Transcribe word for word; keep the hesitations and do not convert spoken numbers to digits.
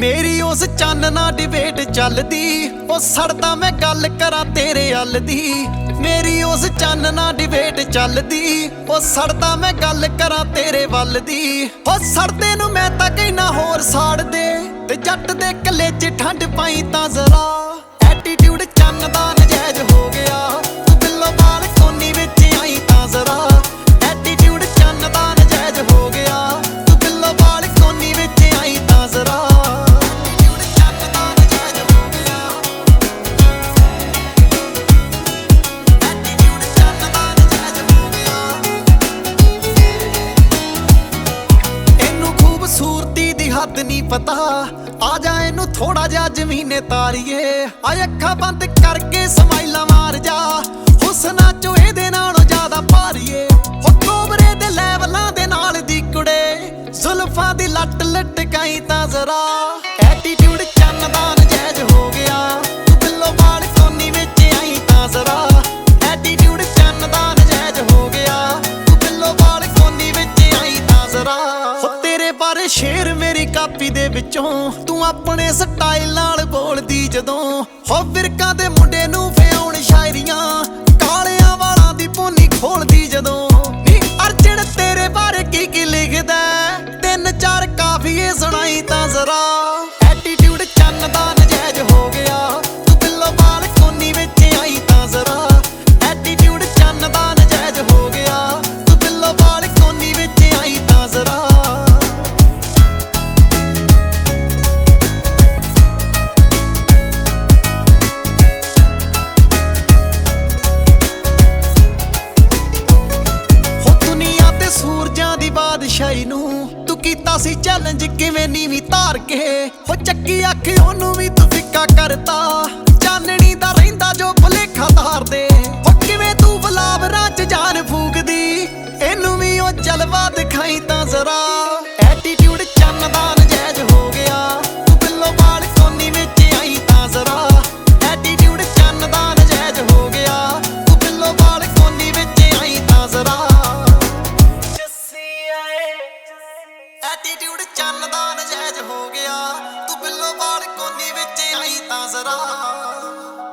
मेरी उस चन्न ना डिबेट चलदी, ओ सड़दा मैं गल करा तेरे हल दी। मेरी उस चन्न ना डिबेट चलदी, ओ सड़दा मैं गल करा तेरे वल दी। ओ सड़दे नू मैं तां कहना होर साड़ दे, ते जट दे कलेजे ठंड पाई तां जरा। एटीट्यूड चन्न दा नजायज हो गया, तू बिल्लो बाल कोनी विच आई तां जरा। एटीट्यूड चन्न दा नजायज हो गया, तू बिल्लो बाल कोनी विच आई तां जरा। हद नहीं पता, आ जा इनू थोड़ा जा जमीने तारीए। आ अखा बंद करके समाइला मार जा, हुसना चो एदे नालों ज्यादा भारीए। हो कोबरे दे लैवलां दे नाल दी कुड़े, जुल्फां दी लट लटकाई तां जरा। एटीट्यूड चन्न दा नजायज हो गया, तू बिल्लो बाल कोनी विच आई तां जरा। एटीट्यूड चन्न दा नजायज हो गया, तू बिल्लो बाल कोनी विच आई तां जरा। पर शेर मेरी कापी दे विचों, तू अपने स्टाइल नाल बोलदी जदों। हो विरकां दे मुंडे नू फियाउण शायरियां, कालियां वालां दी पोनी खोलदी जदों। नी अर्जन तेरे बारे की की लिखदा, तिन चार काफिए सुनाई तां जरा। एटीट्यूड चन्न दा नजायज हो गया, तू बिल्लो बाल कोनी विच आई तां जरा। एटीट्यूड चन्न दा नजायज हो गया, तू बिल्लो बाल कोनी विच आई तां जरा। बादशाही नू तू कीता सी चैलेंज किवें नीवी तार के। हो चक्की अख ओनू भी तू फिक्का करता, चाननी दा रहिंदा जो भुलेखा तार दे। हो किवें तू बलावरां च जान फूकदी, इनू भी ओ जलवा दिखाई तां जरा। एटीट्यूड चन्न दा नजायज हो गया, तू बिल्लो बाल कोनी विच आई तां जरा। एटीट्यूड चन्न दा नजायज हो गया, तू बिल्लो बाल कोनी विच आई तां जरा। एटीट्यूड चन्न दा नजायज हो गया, तू बिल्लो बाल कोनी विच आई तां जरा।